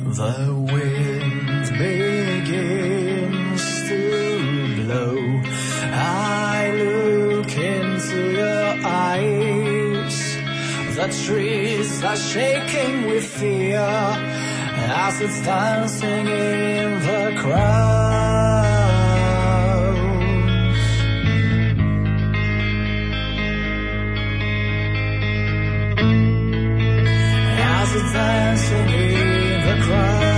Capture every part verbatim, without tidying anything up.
The wind begins to blow. I look into your eyes. The trees are shaking with fear as it's dancing in the crowd. As it's dancing in the crowd.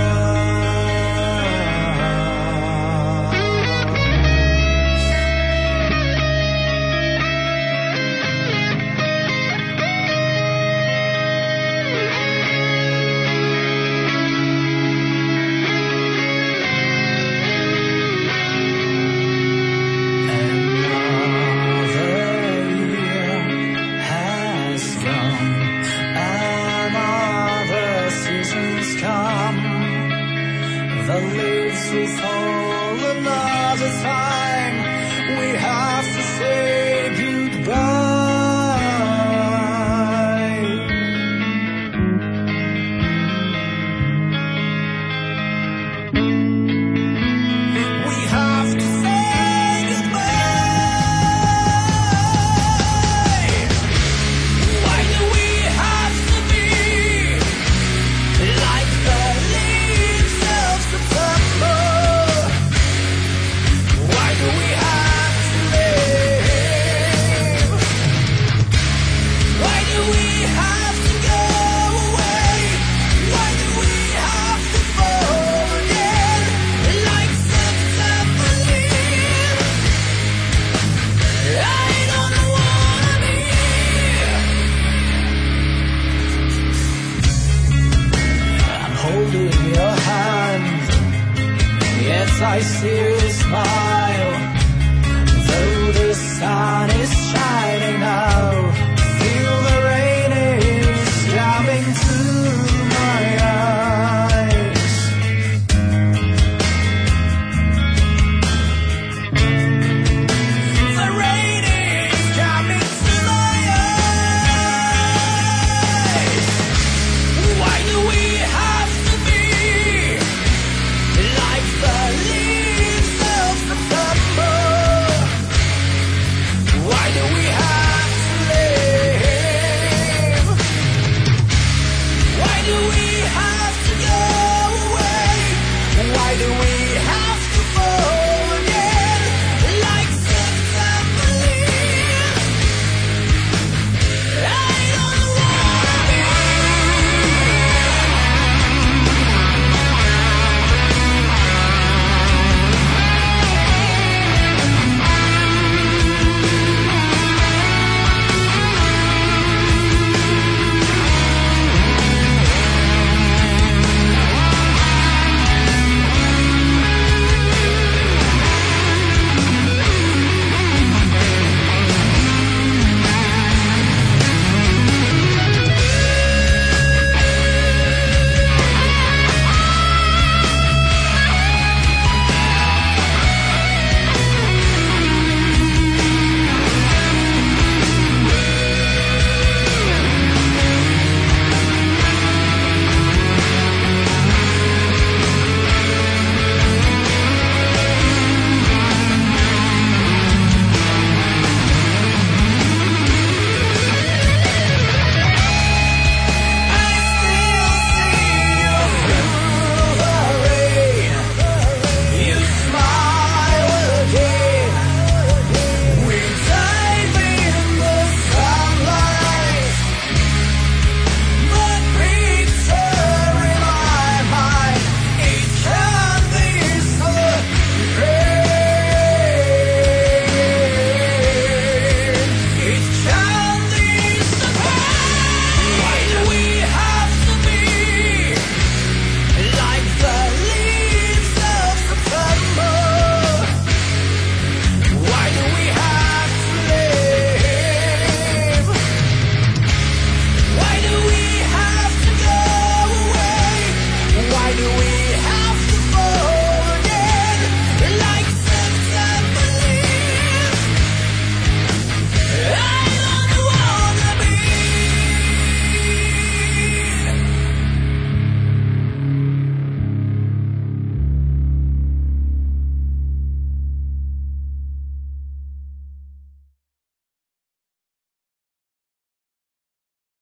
The leaves will fall another time. We have to say goodbye. We have to say goodbye. Why do we have to be like the leaves of September? Why do we have to live? Why do we have to go away? Why do we have to fall again like September leaves? I don't wanna be. I'm holding your hand, yet I still smile. Though the sun is shining now, feel the rain is coming too.